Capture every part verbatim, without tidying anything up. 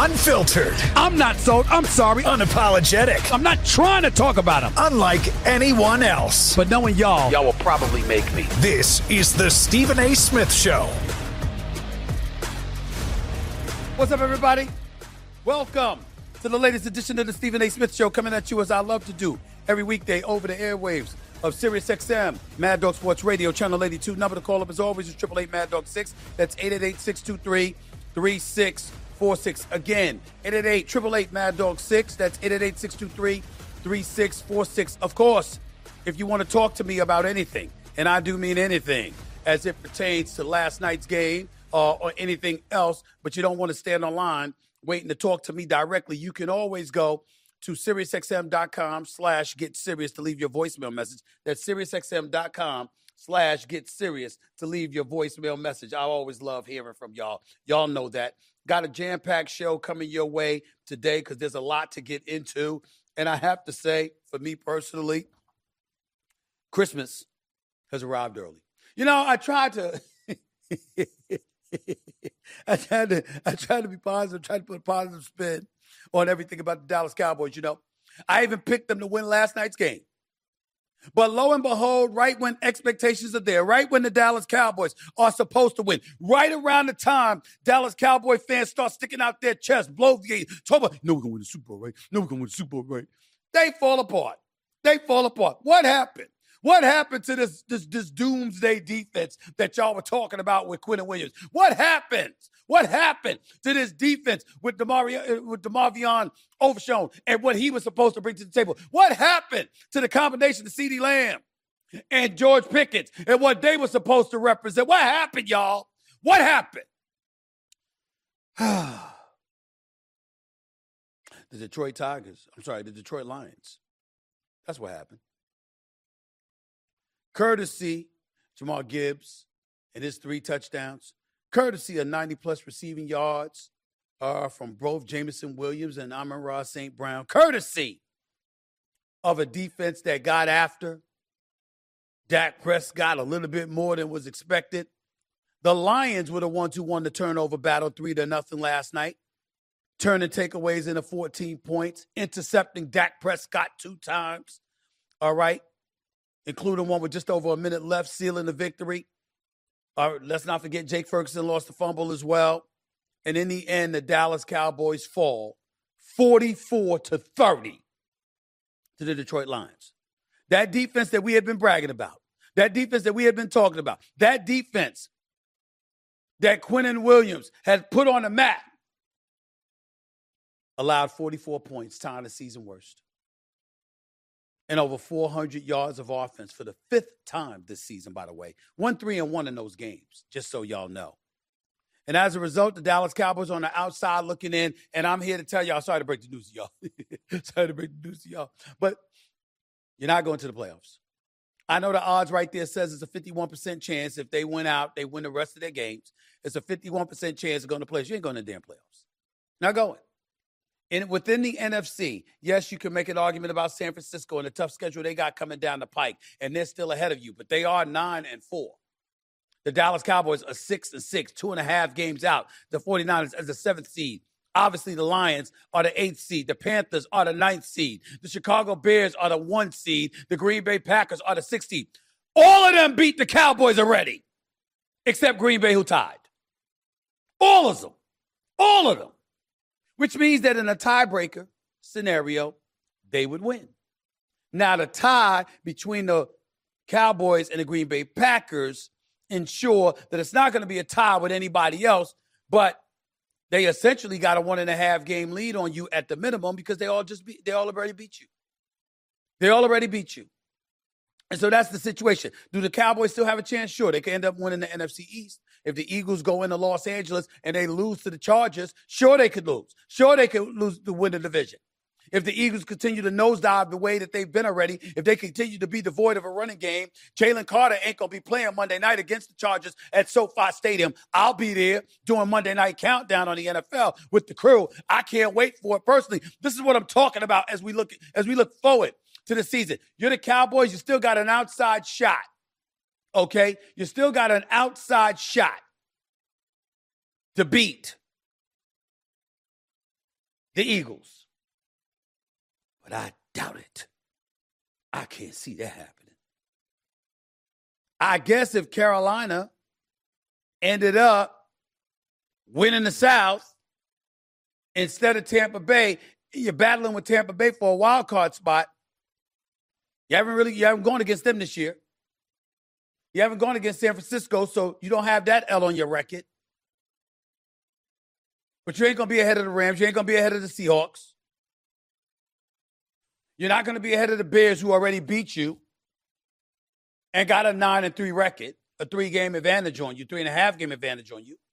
Unfiltered. I'm not sold. I'm sorry. Unapologetic. I'm not trying to talk about him. Unlike anyone else. But knowing y'all, y'all will probably make me. This is the Stephen A. Smith Show. What's up, everybody? Welcome to the latest edition of the Stephen A. Smith Show, coming at you as I love to do every weekday over the airwaves of SiriusXM, Mad Dog Sports Radio, Channel eighty-two. Number to call up as always is eight eight eight Mad Dog six. That's eight eight eight, six two three, three six four six. Again, eight eight eight, eight eight eight Mad Dog six. That's eight eight eight, six two three, three six four six. Of course, if you want to talk to me about anything, and I do mean anything, as it pertains to last night's game uh, or anything else, but you don't want to stand online waiting to talk to me directly, you can always go to SiriusXM.com slash get serious to leave your voicemail message. That's SiriusXM.com slash get serious to leave your voicemail message. I always love hearing from y'all. Y'all know that. Got a jam-packed show coming your way today because there's a lot to get into. And I have to say, for me personally, Christmas has arrived early. You know, I tried to I tried to I tried to be positive, tried to put a positive spin on everything about the Dallas Cowboys, you know. I even picked them to win last night's game. But lo and behold, right when expectations are there, right when the Dallas Cowboys are supposed to win, right around the time Dallas Cowboy fans start sticking out their chest, blow the gate, talk about, no, we're going to win the Super Bowl, right? No, we're going to win the Super Bowl, right? They fall apart. They fall apart. What happened? What happened to this, this, this doomsday defense that y'all were talking about with Quinnen Williams? What happened? What happened to this defense with DeMario, with DeMarvion Overshown and what he was supposed to bring to the table? What happened to the combination of CeeDee Lamb and George Pickens and what they were supposed to represent? What happened, y'all? What happened? The Detroit Tigers, I'm sorry, the Detroit Lions. That's what happened. Courtesy Jahmyr Gibbs and his three touchdowns. Courtesy of ninety-plus receiving yards uh, from both Jameson Williams and Amon-Ra Saint Brown. Courtesy of a defense that got after Dak Prescott a little bit more than was expected. The Lions were the ones who won the turnover battle three to nothing last night, turning takeaways into fourteen points, intercepting Dak Prescott two times, all right, including one with just over a minute left, sealing the victory. Uh, let's not forget Jake Ferguson lost the fumble as well. And in the end, the Dallas Cowboys fall forty-four to thirty to the Detroit Lions. That defense that we had been bragging about, that defense that we had been talking about, that defense that Quinnen Williams had put on the map allowed forty-four points, tying the season worst. And over four hundred yards of offense for the fifth time this season, by the way. One, three, and one in those games, just so y'all know. And as a result, the Dallas Cowboys on the outside looking in, and I'm here to tell y'all, sorry to break the news to y'all. sorry to break the news to y'all. But you're not going to the playoffs. I know the odds right there says it's a fifty-one percent chance if they win out, they win the rest of their games. It's a fifty-one percent chance of going to playoffs. You ain't going to the damn playoffs. Not going. And within the N F C, yes, you can make an argument about San Francisco and the tough schedule they got coming down the pike, and they're still ahead of you, but they are nine and four. The Dallas Cowboys are six and six, two and a half games out. The 49ers as the seventh seed. Obviously, the Lions are the eighth seed. The Panthers are the ninth seed. The Chicago Bears are the one seed. The Green Bay Packers are the sixth seed. All of them beat the Cowboys already, except Green Bay, who tied. All of them. All of them. Which means that in a tiebreaker scenario, they would win. Now, the tie between the Cowboys and the Green Bay Packers ensure that it's not going to be a tie with anybody else, but they essentially got a one and a half game lead on you at the minimum because they all just beat, they all already beat you. They all already beat you. And so that's the situation. Do the Cowboys still have a chance? Sure, they could end up winning the N F C East. If the Eagles go into Los Angeles and they lose to the Chargers, sure they could lose. Sure they could lose to win the division. If the Eagles continue to nosedive the way that they've been already, if they continue to be devoid of a running game, Jalen Carter ain't going to be playing Monday night against the Chargers at SoFi Stadium. I'll be there doing Monday Night Countdown on the N F L with the crew. I can't wait for it personally. This is what I'm talking about as we look as we look forward to the season. You're the Cowboys. You still got an outside shot. Okay? You still got an outside shot to beat the Eagles. But I doubt it. I can't see that happening. I guess if Carolina ended up winning the South instead of Tampa Bay, you're battling with Tampa Bay for a wild card spot. You haven't really, you haven't gone against them this year. You haven't gone against San Francisco, so you don't have that L on your record. But you ain't going to be ahead of the Rams. You ain't going to be ahead of the Seahawks. You're not going to be ahead of the Bears, who already beat you and got a nine and three record, a three-game advantage on you, three-and-a-half-game advantage on you.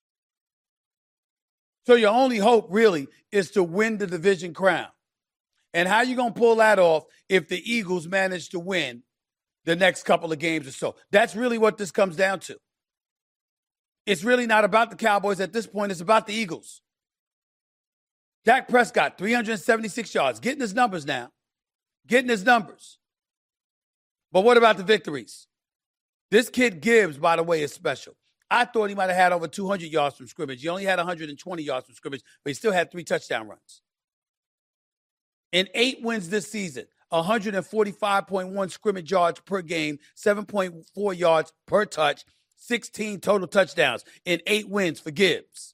So your only hope, really, is to win the division crown. And how you going to pull that off if the Eagles manage to win the next couple of games or so? That's really what this comes down to. It's really not about the Cowboys at this point. It's about the Eagles. Dak Prescott, three hundred seventy-six yards, getting his numbers now. Getting his numbers. But what about the victories? This kid Gibbs, by the way, is special. I thought he might have had over two hundred yards from scrimmage. He only had one hundred twenty yards from scrimmage, but he still had three touchdown runs. In eight wins this season, one hundred forty-five point one scrimmage yards per game, seven point four yards per touch, sixteen total touchdowns in eight wins for Gibbs.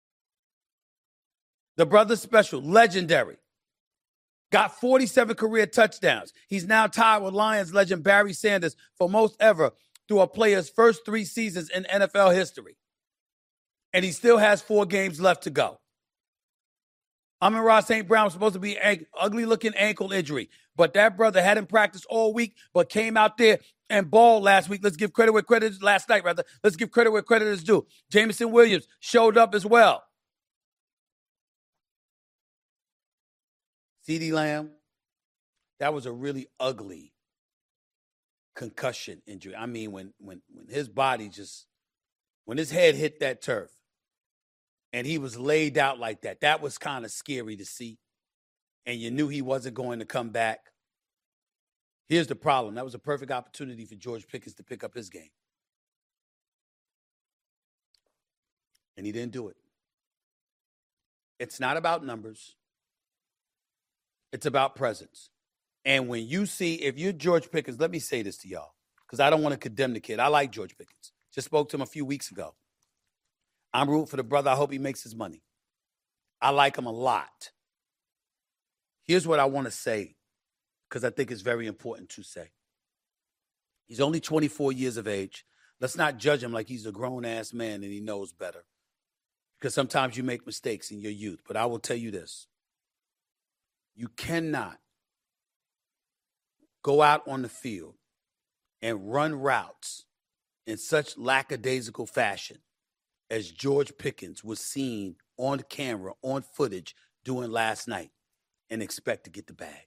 The brother's special, legendary. Got forty-seven career touchdowns. He's now tied with Lions legend Barry Sanders for most ever through a player's first three seasons in N F L history. And he still has four games left to go. Amon-Ra Saint Brown was supposed to be an ugly-looking ankle injury, but that brother hadn't practiced all week, but came out there and balled last week. Let's give credit where credit is, last night, rather. Let's give credit where credit is due. Jameson Williams showed up as well. CeeDee Lamb, that was a really ugly concussion injury. I mean, when when when his body just, when his head hit that turf and he was laid out like that, that was kind of scary to see. And you knew he wasn't going to come back. Here's the problem. That was a perfect opportunity for George Pickens to pick up his game. And he didn't do it. It's not about numbers. It's about presence. And when you see, if you're George Pickens, let me say this to y'all, because I don't want to condemn the kid. I like George Pickens. Just spoke to him a few weeks ago. I'm rooting for the brother. I hope he makes his money. I like him a lot. Here's what I want to say, because I think it's very important to say. He's only twenty-four years of age. Let's not judge him like he's a grown-ass man and he knows better, because sometimes you make mistakes in your youth. But I will tell you this. You cannot go out on the field and run routes in such lackadaisical fashion as George Pickens was seen on camera, on footage, doing last night, and expect to get the bag.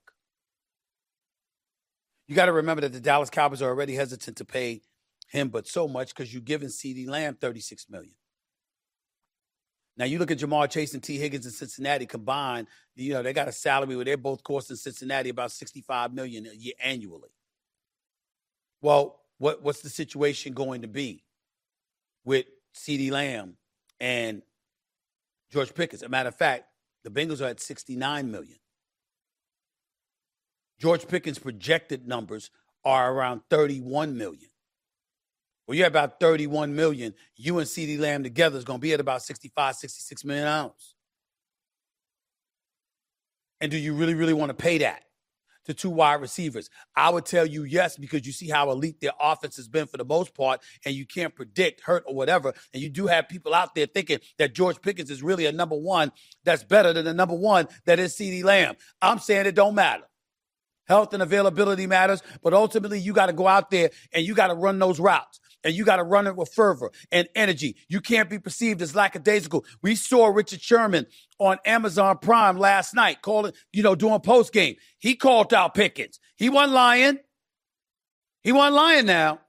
You got to remember that the Dallas Cowboys are already hesitant to pay him, but so much because you've given CeeDee Lamb thirty-six million dollars. Now, you look at Jamar Chase and T. Higgins in Cincinnati combined, you know, they got a salary where they're both costing Cincinnati about sixty-five million dollars a year annually. Well, what, what's the situation going to be with CeeDee Lamb and George Pickens? As a matter of fact, the Bengals are at sixty-nine million dollars. George Pickens' projected numbers are around thirty-one million dollars. Well, you're about thirty-one million dollars. You and CeeDee Lamb together is going to be at about sixty-five, sixty-six million dollars. And do you really, really want to pay that to two wide receivers? I would tell you yes, because you see how elite their offense has been for the most part, and you can't predict hurt or whatever. And you do have people out there thinking that George Pickens is really a number one that's better than the number one that is CeeDee Lamb. I'm saying it don't matter. Health and availability matters, but ultimately you got to go out there and you got to run those routes. And you got to run it with fervor and energy. You can't be perceived as lackadaisical. We saw Richard Sherman on Amazon Prime last night calling, you know, doing post game. He called out Pickens. He wasn't lying. He wasn't lying now.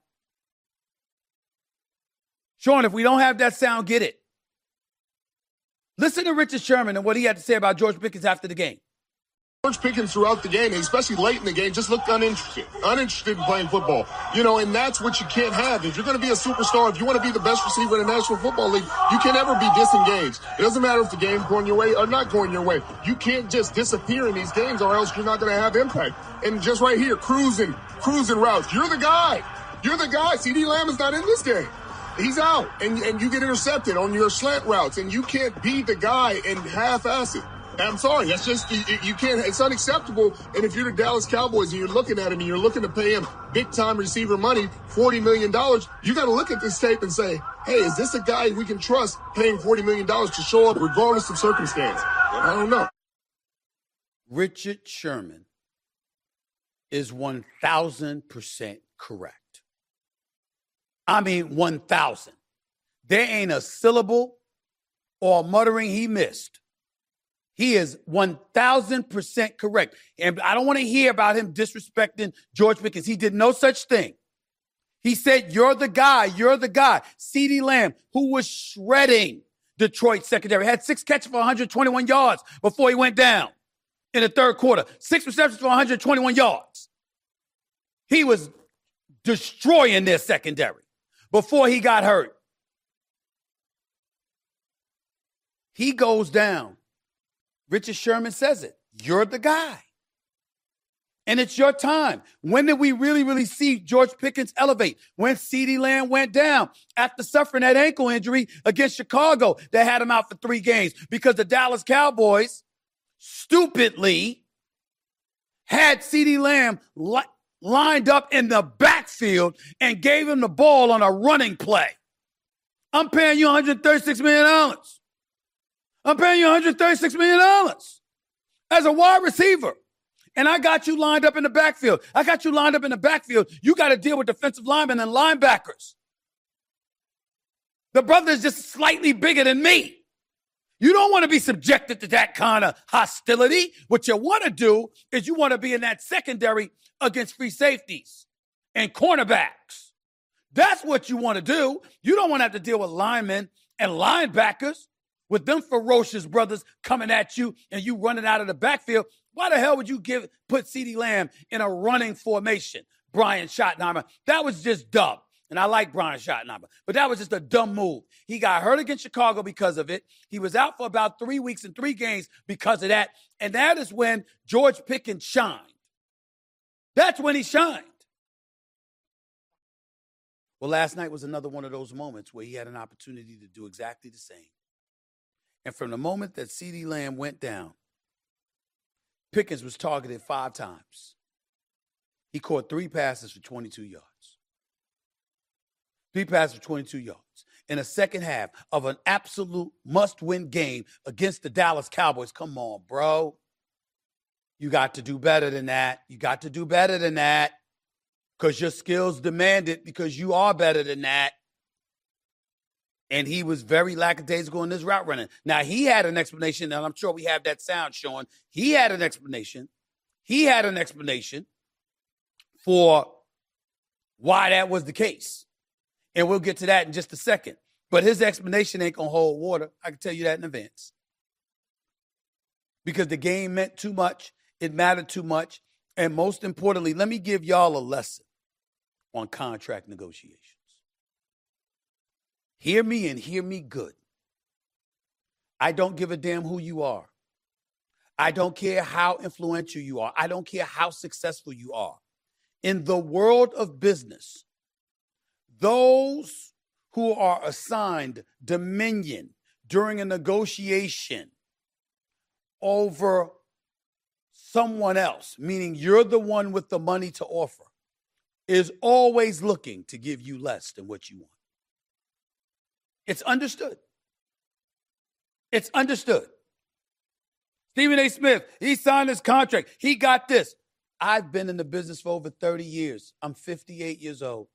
Sean, if we don't have that sound, get it. Listen to Richard Sherman and what he had to say about George Pickens after the game. George Pickens throughout the game, especially late in the game, just looked uninterested, uninterested in playing football. You know, and that's what you can't have. If you're going to be a superstar, if you want to be the best receiver in the National Football League, you can never be disengaged. It doesn't matter if the game's going your way or not going your way. You can't just disappear in these games or else you're not going to have impact. And just right here, cruising, cruising routes. You're the guy. You're the guy. CeeDee Lamb is not in this game. He's out, and, and you get intercepted on your slant routes, and you can't be the guy and half-ass it. I'm sorry, that's just, you, you can't, it's unacceptable. And if you're the Dallas Cowboys and you're looking at him and you're looking to pay him big-time receiver money, forty million dollars, you got to look at this tape and say, hey, is this a guy we can trust paying forty million dollars to show up regardless of circumstance? I don't know. Richard Sherman is one thousand percent correct. I mean, one thousand. There ain't a syllable or muttering he missed. He is one thousand percent correct. And I don't want to hear about him disrespecting George Pickens. He did no such thing. He said, you're the guy, you're the guy. CeeDee Lamb, who was shredding Detroit secondary, had six catches for one hundred twenty-one yards before he went down in the third quarter. Six receptions for one hundred twenty-one yards. He was destroying their secondary before he got hurt. He goes down. Richard Sherman says it. You're the guy. And it's your time. When did we really, really see George Pickens elevate? When CeeDee Lamb went down after suffering that ankle injury against Chicago that had him out for three games because the Dallas Cowboys stupidly had CeeDee Lamb li- lined up in the backfield and gave him the ball on a running play. I'm paying you one hundred thirty-six million dollars. I'm paying you one hundred thirty-six million dollars as a wide receiver. And I got you lined up in the backfield. I got you lined up in the backfield. You got to deal with defensive linemen and linebackers. The brother is just slightly bigger than me. You don't want to be subjected to that kind of hostility. What you want to do is you want to be in that secondary against free safeties and cornerbacks. That's what you want to do. You don't want to have to deal with linemen and linebackers with them ferocious brothers coming at you and you running out of the backfield. Why the hell would you give put CeeDee Lamb in a running formation, Brian Schottenheimer? That was just dumb. And I like Brian Schottenheimer, but that was just a dumb move. He got hurt against Chicago because of it. He was out for about three weeks and three games because of that. And that is when George Pickens shined. That's when he shined. Well, last night was another one of those moments where he had an opportunity to do exactly the same. And from the moment that CeeDee Lamb went down, Pickens was targeted five times. He caught three passes for twenty-two yards. Three passes for twenty-two yards. In a second half of an absolute must-win game against the Dallas Cowboys. Come on, bro. You got to do better than that. You got to do better than that because your skills demand it because you are better than that. And he was very lackadaisical in this route running. Now, he had an explanation, and I'm sure we have that sound showing. He had an explanation. He had an explanation for why that was the case. And we'll get to that in just a second. But his explanation ain't going to hold water. I can tell you that in advance. Because the game meant too much. It mattered too much. And most importantly, let me give y'all a lesson on contract negotiations. Hear me and hear me good. I don't give a damn who you are. I don't care how influential you are. I don't care how successful you are. In the world of business, those who are assigned dominion during a negotiation over someone else, meaning you're the one with the money to offer, is always looking to give you less than what you want. It's understood. It's understood. Stephen A. Smith, he signed his contract. He got this. I've been in the business for over thirty years. I'm fifty-eight years old.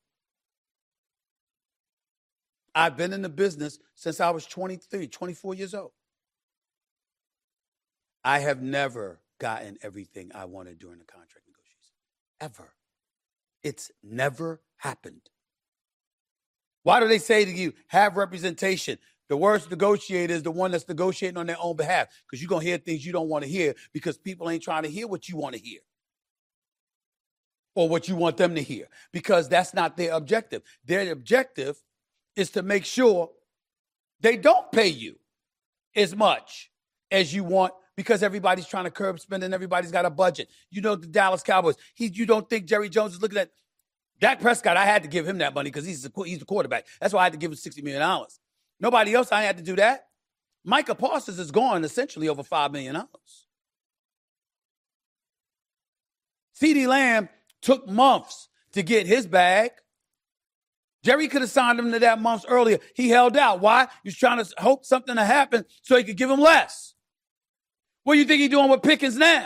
I've been in the business since I was twenty-three, twenty-four years old. I have never gotten everything I wanted during the contract negotiation. Ever. It's never happened. Why do they say to you, have representation? The worst negotiator is the one that's negotiating on their own behalf, because you're going to hear things you don't want to hear because people ain't trying to hear what you want to hear or what you want them to hear, because that's not their objective. Their objective is to make sure they don't pay you as much as you want, because everybody's trying to curb spending. Everybody's got a budget. You know, the Dallas Cowboys, he, you don't think Jerry Jones is looking at Dak Prescott? I had to give him that money because he's the, he's the quarterback. That's why I had to give him sixty million dollars. Nobody else, I had to do that. Micah Parsons is gone essentially over five million dollars. CeeDee Lamb took months to get his bag. Jerry could have signed him to that months earlier. He held out. Why? He was trying to hope something to happen so he could give him less. What do you think he's doing with Pickens now?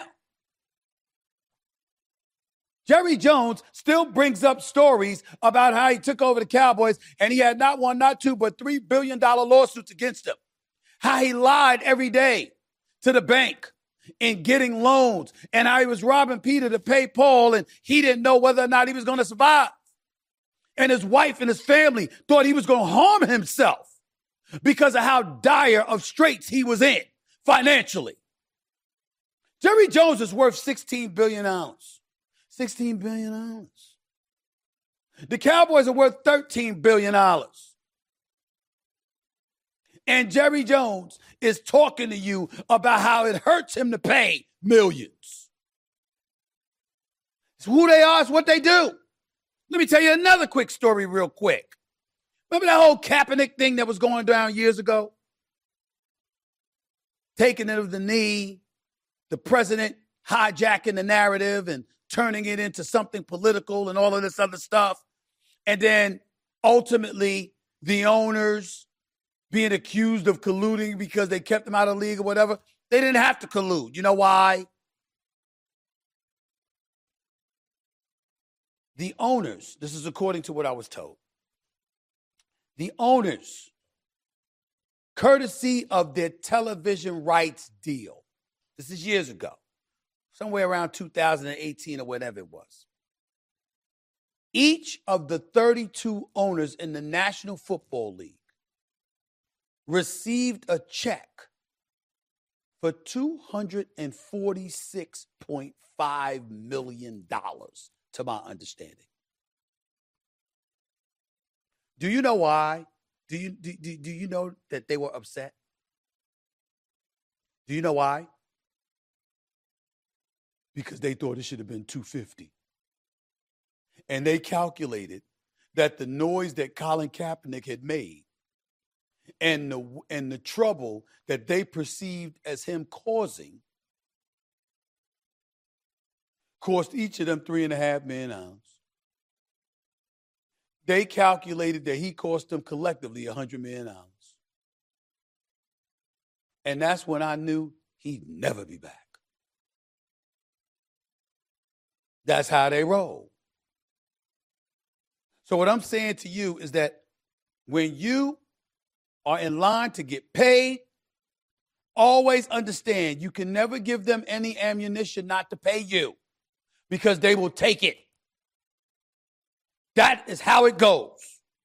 Jerry Jones still brings up stories about how he took over the Cowboys and he had not one, not two, but three billion dollars lawsuits against him. How he lied every day to the bank in getting loans, and how he was robbing Peter to pay Paul, and he didn't know whether or not he was going to survive. And his wife and his family thought he was going to harm himself because of how dire of straits he was in financially. Jerry Jones is worth sixteen billion dollars. sixteen billion dollars. The Cowboys are worth thirteen billion dollars. And Jerry Jones is talking to you about how it hurts him to pay millions. It's who they are, it's what they do. Let me tell you another quick story real quick. Remember that whole Kaepernick thing that was going down years ago? Taking it of the knee, the president hijacking the narrative and turning it into something political and all of this other stuff. And then ultimately the owners being accused of colluding because they kept them out of the league or whatever. They didn't have to collude. You know why? The owners, this is according to what I was told, the owners, courtesy of their television rights deal, this is years ago, somewhere around two thousand eighteen or whatever it was, each of the thirty-two owners in the National Football League received a check for two hundred forty-six point five million dollars, to my understanding. Do you know why? Do you, do, do, do you know that they were upset? Do you know why? Because they thought it should have been two hundred fifty. And they calculated that the noise that Colin Kaepernick had made and the, and the trouble that they perceived as him causing cost each of them three and a half million dollars. They calculated that he cost them collectively one hundred million dollars. And that's when I knew he'd never be back. That's how they roll. So what I'm saying to you is that when you are in line to get paid, always understand you can never give them any ammunition not to pay you, because they will take it. That is how it goes.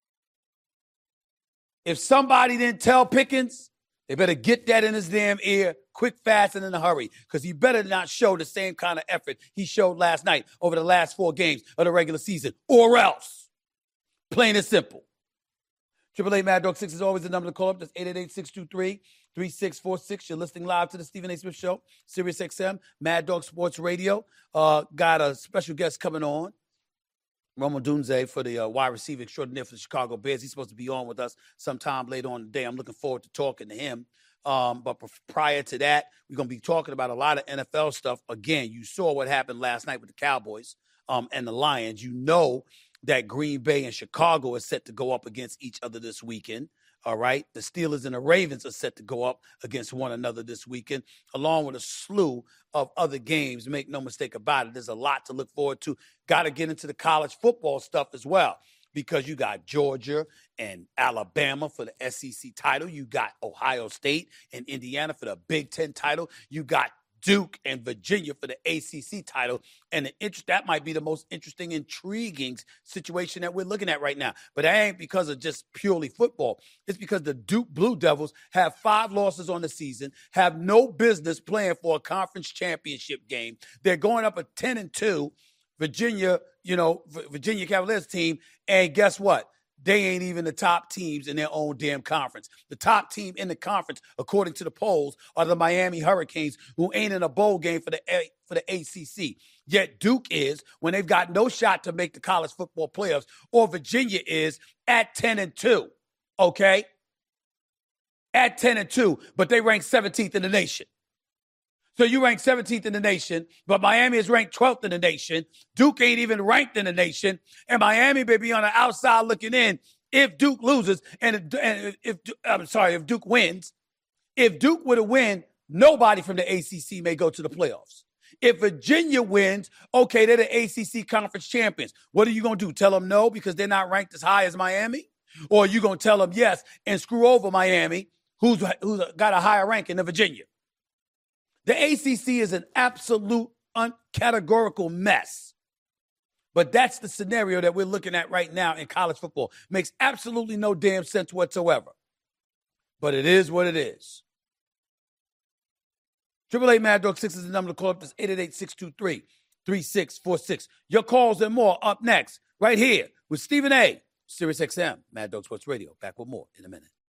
If somebody didn't tell Pickens, they better get that in his damn ear quick, fast, and in a hurry, because he better not show the same kind of effort he showed last night over the last four games of the regular season, or else. Plain and simple. Triple eight Mad Dog six is always the number to call up. That's eight eight eight, six two three, three six four six. You're listening live to the Stephen A. Smith Show, Sirius X M, Mad Dog Sports Radio. Uh, got a special guest coming on, Rome Odunze, for the uh, wide receiver extraordinaire for the Chicago Bears. He's supposed to be on with us sometime later on today. I'm looking forward to talking to him. Um, but prior to that, we're going to be talking about a lot of N F L stuff. Again, you saw what happened last night with the Cowboys um, and the Lions. You know that Green Bay and Chicago are set to go up against each other this weekend. All right. The Steelers and the Ravens are set to go up against one another this weekend, along with a slew of other games. Make no mistake about it. There's a lot to look forward to. Got to get into the college football stuff as well, because you got Georgia and Alabama for the S E C title. You got Ohio State and Indiana for the Big Ten title. You got Duke and Virginia for the A C C title. And the interest, that might be the most interesting, intriguing situation that we're looking at right now. But that ain't because of just purely football. It's because the Duke Blue Devils have five losses on the season, have no business playing for a conference championship game. They're going up at ten and two, Virginia, you know, Virginia Cavaliers team. And guess what? They ain't even the top teams in their own damn conference. The top team in the conference, according to the polls, are the Miami Hurricanes, who ain't in a bowl game for the A- for the A C C. Yet Duke is, when they've got no shot to make the college football playoffs, or Virginia is at ten and two. Okay? At ten and two, but they rank seventeenth in the nation. So you rank seventeenth in the nation, but Miami is ranked twelfth in the nation. Duke ain't even ranked in the nation, and Miami may be on the outside looking in if Duke loses, and if, and if I'm sorry, if Duke wins. If Duke were to win, nobody from the A C C may go to the playoffs. If Virginia wins, okay, they're the A C C conference champions. What are you going to do? Tell them no because they're not ranked as high as Miami? Or are you going to tell them yes and screw over Miami, who's, who's got a higher ranking than Virginia? The A C C is an absolute uncategorical mess. But that's the scenario that we're looking at right now in college football. Makes absolutely no damn sense whatsoever. But it is what it is. Triple eight Mad Dog six is the number to call up. That's eight eight eight, six two three, three six four six. Your calls and more up next, right here with Stephen A. Sirius X M, Mad Dog Sports Radio. Back with more in a minute.